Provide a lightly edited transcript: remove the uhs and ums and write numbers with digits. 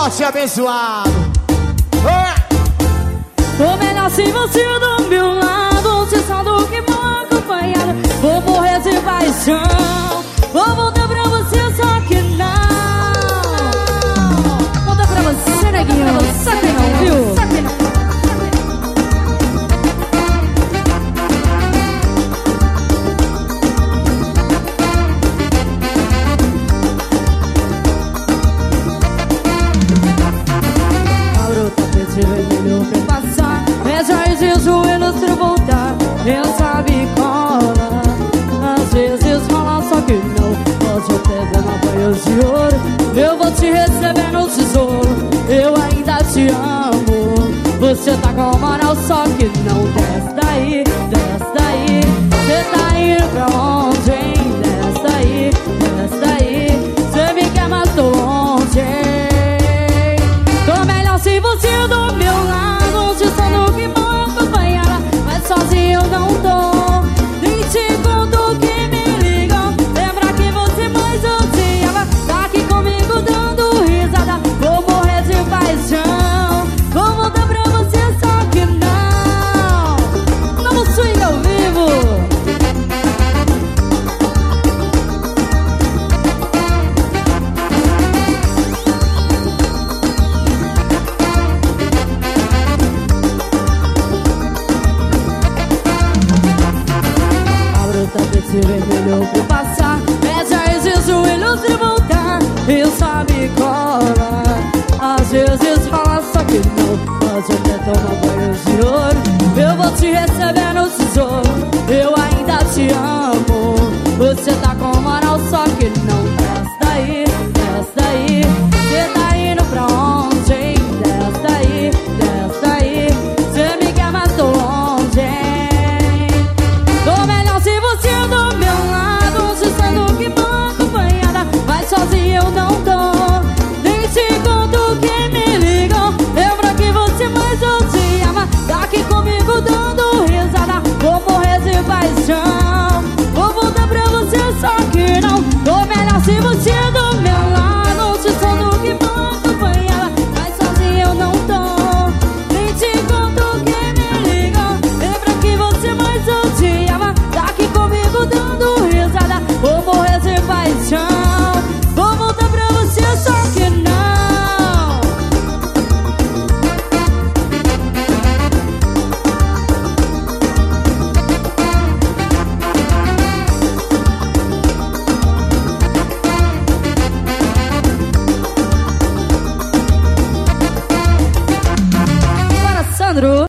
forte e abençoado. Tô melhor se você do meu lado, se só do que mal acompanhado. Vou morrer de paixão, vou voltar pra você, só que não. Voltar pra você, neguinho, só que não, viu? Só que não. Vermelho pra passar, mexe de joelhos pra voltar. Eu sabe cola, às vezes rola, só que não. Pode até dar uma banho de ouro, eu vou te receber no tesouro. Eu ainda te amo, você tá com moral, só que não. Desce daí, desce daí, cê tá indo pra onde, hein? Desce daí, desce daí, cê me quer mas tô longe, hein? Tô melhor se você do meu lado, se só no que vou acompanhar, mas sozinho eu não tô. Nem te conto que me ligam, lembra que você mais odiava. Tá aqui comigo dando risada, vou morrer de paixão. Vou voltar pra você, só que não. Novo swing ao vivo. Tapete vermelho pra passar, mexe de joelhos e voltar. Eu sabe cola, às vezes rola, só que não. Pode até tomar banho de ouro, eu vou te receber no tesouro. Eu ainda te amo, você tá com moral, só que não. Desce daí, desce daí, cê tá indo pra onde, hein? Desce daí, desce daí, cê me quer mas tô longe, hein? Tô melhor se você do meu lado, se sendo que vou acompanhada, mas sozinho eu não tô. Nem te conto que me ligam, lembra que você mais odiava. Tá aqui comigo dando risada, vou morrer de paixão. Vou voltar pra você, só que não. Tô melhor se você do meu lado, se sendo que vou acompanhada, mas sozinho eu não tô. Nem te conto que me ligam, lembra que você mais odiava. Tá aqui comigo dando risada, vou morrer de paixão. Vou voltar pra você, só que não. Para Sandro.